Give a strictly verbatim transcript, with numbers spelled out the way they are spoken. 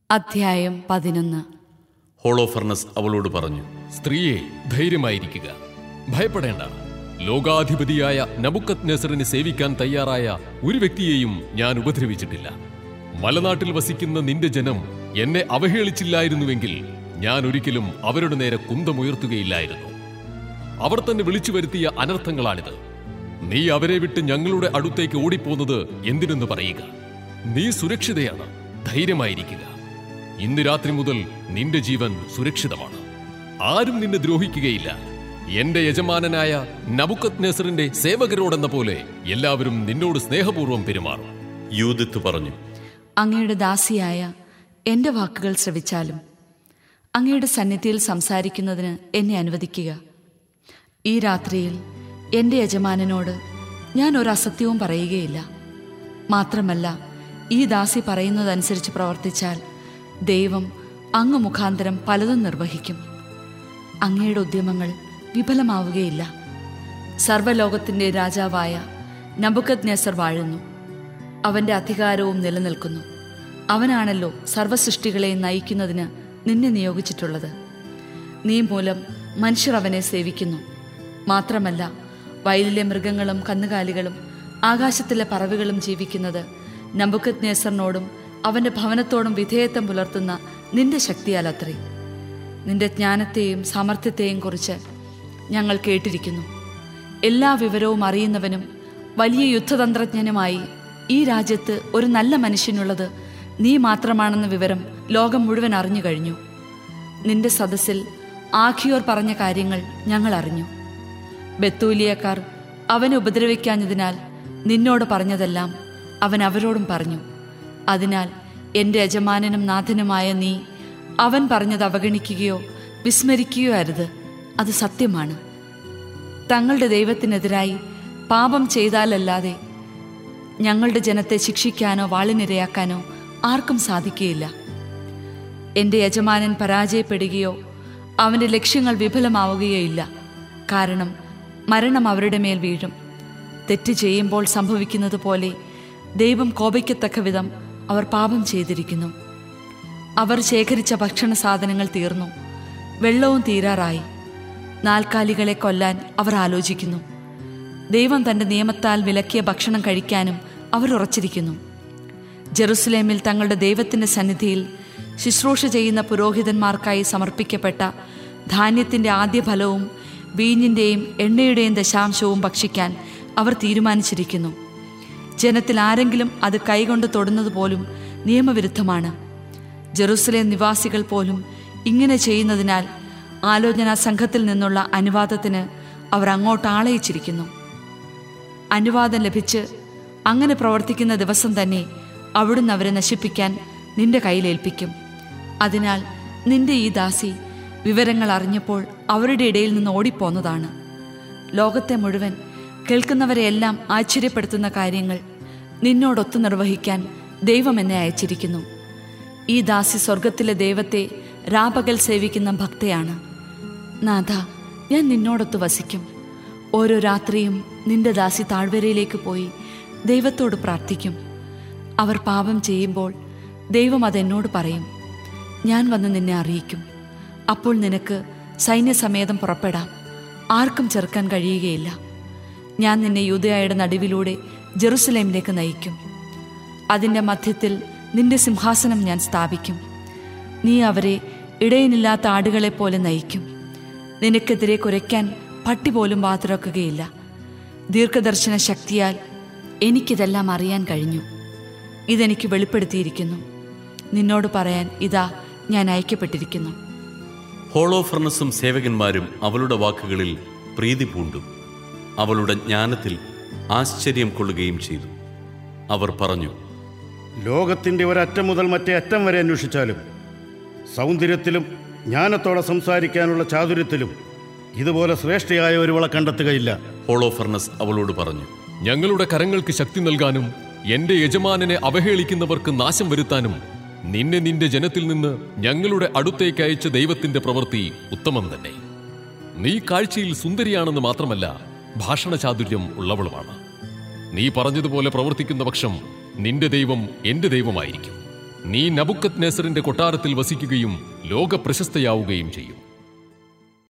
അധ്യായം പതിനൊന്ന്. ഹോളോഫർണസ് അവളോട് പറഞ്ഞു, സ്ത്രീയെ, ധൈര്യമായിരിക്കുക, ഭയപ്പെടേണ്ട. ലോകാധിപതിയായ നബുക്കദ്നെസറിനെ സേവിക്കാൻ തയ്യാറായ ഒരു വ്യക്തിയെയും ഞാൻ ഉപദ്രവിച്ചിട്ടില്ല. മലനാട്ടിൽ വസിക്കുന്ന നിന്റെ ജനം എന്നെ അവഹേളിച്ചില്ലായിരുന്നുവെങ്കിൽ ഞാൻ ഒരിക്കലും അവരുടെ നേരെ കുന്തമുയർത്തുകയില്ലായിരുന്നു. അവർ തന്നെ വിളിച്ചു വരുത്തിയ അനർത്ഥങ്ങളാണിത്. നീ അവരെ വിട്ട് ഞങ്ങളുടെ അടുത്തേക്ക് ഓടിപ്പോന്നത് എന്തിനെന്ന് പറയുക. നീ സുരക്ഷിതയാണ്, ധൈര്യമായിരിക്കുക. ഇന്ന് രാത്രി മുതൽ നിന്റെ ജീവൻ സുരക്ഷിതമാണ്. ആരും നിന്നെ ദ്രോഹിക്കുകയില്ല. എന്റെ യജമാനനായ നബുക്കദ്നെസറിന്റെ സേവകരോടെന്ന പോലെ എല്ലാവരും നിന്നോട് സ്നേഹപൂർവ്വം പെരുമാറും. യൂദിത്ത് പറഞ്ഞു, അങ്ങയുടെ ദാസിയായ എന്റെ വാക്കുകൾ ശ്രവിച്ചാലും അങ്ങയുടെ സന്നിധിയിൽ സംസാരിക്കുന്നതിന് എന്നെ അനുവദിക്കുക. ഈ രാത്രിയിൽ എന്റെ യജമാനനോട് ഞാൻ ഒരു അസത്യവും പറയുകയില്ല. മാത്രമല്ല, ഈ ദാസി പറയുന്നതനുസരിച്ച് പ്രവർത്തിച്ചാൽ ദൈവം അങ്ങ് മുഖാന്തരം പലതും നിർവഹിക്കും. അങ്ങയുടെ ഉദ്യമങ്ങൾ വിഫലമാവുകയില്ല. സർവ്വലോകത്തിൻ്റെ രാജാവായ നബുക്കദ്നെസർ വാഴുന്നു. അവൻ്റെ അധികാരവും നിലനിൽക്കുന്നു. അവനാണല്ലോ സർവ്വസൃഷ്ടികളെ നയിക്കുന്നതിന് നിന്നെ നിയോഗിച്ചിട്ടുള്ളത്. നീ മൂലം മനുഷ്യർ അവനെ സേവിക്കുന്നു. മാത്രമല്ല, വയലിലെ മൃഗങ്ങളും കന്നുകാലികളും ആകാശത്തിലെ പറവകളും ജീവിക്കുന്നത് നബുക്കദ്നെസറിനോടും അവൻ്റെ ഭവനത്തോടും വിധേയത്വം പുലർത്തുന്ന നിന്റെ ശക്തിയാൽ അത്രേ. നിന്റെ ജ്ഞാനത്തെയും സാമർഥ്യത്തെയും കുറിച്ച് ഞങ്ങൾ കേട്ടിരിക്കുന്നു. എല്ലാ വിവരവും അറിയുന്നവനും വലിയ യുദ്ധതന്ത്രജ്ഞനുമായി ഈ രാജ്യത്ത് ഒരു നല്ല മനുഷ്യനുള്ളത് നീ മാത്രമാണെന്ന വിവരം ലോകം മുഴുവൻ അറിഞ്ഞു കഴിഞ്ഞു. നിന്റെ സദസ്സിൽ ആഖിയോർ പറഞ്ഞ കാര്യങ്ങൾ ഞങ്ങൾ അറിഞ്ഞു. ബെത്തൂലിയക്കാർ അവനെ ഉപദ്രവിക്കാഞ്ഞതിനാൽ നിന്നോട് പറഞ്ഞതെല്ലാം അവൻ അവരോടും പറഞ്ഞു. അതിനാൽ എൻ്റെ യജമാനനും നാഥനുമായ നീ അവൻ പറഞ്ഞത് അവഗണിക്കുകയോ വിസ്മരിക്കുകയോ അരുത്. അത് സത്യമാണ്. തങ്ങളുടെ ദൈവത്തിനെതിരായി പാപം ചെയ്താലല്ലാതെ ഞങ്ങളുടെ ജനത്തെ ശിക്ഷിക്കാനോ വാളിനിരയാക്കാനോ ആർക്കും സാധിക്കുകയില്ല. എൻ്റെ യജമാനൻ പരാജയപ്പെടുകയോ അവൻ്റെ ലക്ഷ്യങ്ങൾ വിഫലമാവുകയോ ഇല്ല. കാരണം മരണം അവരുടെ മേൽ വീഴും. തെറ്റ് ചെയ്യുമ്പോൾ സംഭവിക്കുന്നത് പോലെ ദൈവം കോപിക്കത്തക്ക വിധം അവർ പാപം ചെയ്തിരിക്കുന്നു. അവർ ശേഖരിച്ച ഭക്ഷണ സാധനങ്ങൾ തീർന്നു, വെള്ളവും തീരാറായി. നാൽക്കാലികളെ കൊല്ലാൻ അവർ ആലോചിക്കുന്നു. ദൈവം തൻ്റെ നിയമത്താൽ വിലക്കിയ ഭക്ഷണം കഴിക്കാനും അവർ ഉറച്ചിരിക്കുന്നു. ജെറുസലേമിൽ തങ്ങളുടെ ദൈവത്തിൻ്റെ സന്നിധിയിൽ ശുശ്രൂഷ ചെയ്യുന്ന പുരോഹിതന്മാർക്കായി സമർപ്പിക്കപ്പെട്ട ധാന്യത്തിൻ്റെ ആദ്യ ഫലവും വീഞ്ഞിൻ്റെയും എണ്ണയുടെയും ദശാംശവും ഭക്ഷിക്കാൻ അവർ തീരുമാനിച്ചിരിക്കുന്നു. ജനത്തിൽ ആരെങ്കിലും അത് കൈകൊണ്ട് തൊടുന്നത് പോലും നിയമവിരുദ്ധമാണ്. ജെറുസലേം നിവാസികൾ പോലും ഇങ്ങനെ ചെയ്യുന്നതിനാൽ ആലോചനാ സംഘത്തിൽ നിന്നുള്ള അനുവാദത്തിന് അവർ അങ്ങോട്ട് ആളയിച്ചിരിക്കുന്നു. അനുവാദം ലഭിച്ച് അങ്ങനെ പ്രവർത്തിക്കുന്ന ദിവസം തന്നെ അവിടുന്ന് അവരെ നശിപ്പിക്കാൻ നിന്റെ കയ്യിലേൽപ്പിക്കും. അതിനാൽ നിന്റെ ഈ ദാസി വിവരങ്ങൾ അറിഞ്ഞപ്പോൾ അവരുടെ ഇടയിൽ നിന്ന് ഓടിപ്പോന്നതാണ്. ലോകത്തെ മുഴുവൻ കേൾക്കുന്നവരെയെല്ലാം ആശ്ചര്യപ്പെടുത്തുന്ന കാര്യങ്ങൾ നിന്നോടൊത്തു നിർവഹിക്കാൻ ദൈവം എന്നെ അയച്ചിരിക്കുന്നു. ഈ ദാസി സ്വർഗത്തിലെ ദൈവത്തെ രാപകൽ സേവിക്കുന്ന ഭക്തയാണ്. നാഥ, ഞാൻ നിന്നോടൊത്ത് വസിക്കും. ഓരോ രാത്രിയും നിന്റെ ദാസി താഴ്വരയിലേക്ക് പോയി ദൈവത്തോട് പ്രാർത്ഥിക്കും. അവർ പാപം ചെയ്യുമ്പോൾ ദൈവം അതെന്നോട് പറയും. ഞാൻ വന്ന് നിന്നെ അറിയിക്കും. അപ്പോൾ നിനക്ക് സൈന്യസമേതം പുറപ്പെടാം. ആർക്കും ചെറുക്കാൻ കഴിയുകയില്ല. ഞാൻ നിന്നെ യൂദയായുടെ നടുവിലൂടെ ജെറുസലേമിലേക്ക് നയിക്കും. അതിൻ്റെ മധ്യത്തിൽ നിന്റെ സിംഹാസനം ഞാൻ സ്ഥാപിക്കും. നീ അവരെ ഇടയനില്ലാത്ത ആടുകളെപ്പോലെ നയിക്കും. നിനക്കെതിരെ കുരയ്ക്കാൻ പട്ടി പോലും വാതുറക്കുകയില്ല. ദീർഘദർശന ശക്തിയാൽ എനിക്കിതെല്ലാം അറിയാൻ കഴിഞ്ഞു. ഇതെനിക്ക് വെളിപ്പെടുത്തിയിരിക്കുന്നു. നിന്നോട് പറയാൻ ഇതാ ഞാൻ അയക്കപ്പെട്ടിരിക്കുന്നു. ഹോളോഫർണസും സേവകന്മാരും അവളുടെ വാക്കുകളിൽ പ്രീതി പൂണ്ടു. അവളുടെ ജ്ഞാനത്തിൽ ആശ്ചര്യം കൊള്ളുകയും ചെയ്തു. അവർ പറഞ്ഞു, ലോകത്തിൻ്റെ ഒരറ്റം മുതൽ മറ്റേ അറ്റം വരെ അന്വേഷിച്ചാലും സൗന്ദര്യത്തിലും ജ്ഞാനത്തോടെ സംസാരിക്കാനുള്ള ചാതുര്യത്തിലും ഇതുപോലെ ശ്രേഷ്ഠയായ ഒരുവളെ കണ്ടെത്തുകയില്ല. ഹോളോഫർണസ് അവളോട് പറഞ്ഞു, ഞങ്ങളുടെ കരങ്ങൾക്ക് ശക്തി നൽകാനും എന്റെ യജമാനനെ അവഹേളിക്കുന്നവർക്ക് നാശം വരുത്താനും നിന്നെ നിന്റെ ജനത്തിൽ നിന്ന് ഞങ്ങളുടെ അടുത്തേക്ക് അയച്ച ദൈവത്തിന്റെ പ്രവൃത്തി ഉത്തമം തന്നെ. നീ കാഴ്ചയിൽ സുന്ദരിയാണെന്ന് മാത്രമല്ല, ഭാഷണ ചാതുര്യം ഉള്ളവളുമാണ്. നീ പറഞ്ഞതുപോലെ പ്രവർത്തിക്കുന്ന പക്ഷം നിന്റെ ദൈവം എന്റെ ദൈവമായിരിക്കും. നീ നബുക്കദ്നേസറിന്റെ കൊട്ടാരത്തിൽ വസിക്കുകയും ലോക പ്രശസ്തയാവുകയും ചെയ്യും.